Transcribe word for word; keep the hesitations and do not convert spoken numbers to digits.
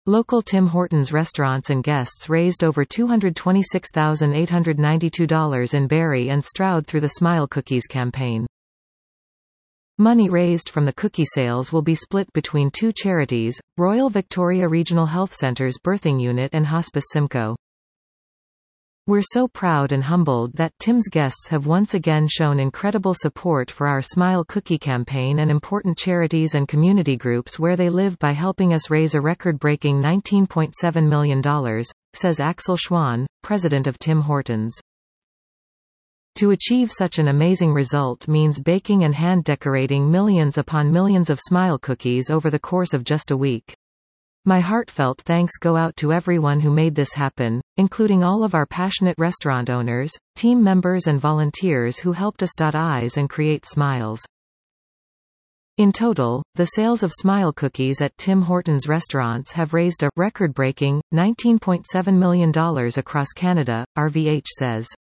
Local Tim Hortons restaurants and guests raised over two hundred twenty-six thousand eight hundred ninety-two dollars in Barrie and Stroud through the Smile Cookies campaign. Money raised from the cookie sales will be split between two charities, Royal Victoria Regional Health Centre's Birthing Unit and Hospice Simcoe. We're so proud and humbled that Tim's guests have once again shown incredible support for our Smile Cookie campaign and important charities and community groups where they live by helping us raise a record-breaking nineteen point seven million dollars, says Axel Schwan, president of Tim Hortons. To achieve such an amazing result means baking and hand-decorating millions upon millions of Smile cookies over the course of just a week. My heartfelt thanks go out to everyone who made this happen, including all of our passionate restaurant owners, team members and volunteers who helped us dot I's and create smiles. In total, the sales of Smile cookies at Tim Hortons restaurants have raised a record-breaking nineteen point seven million dollars across Canada, R V H says.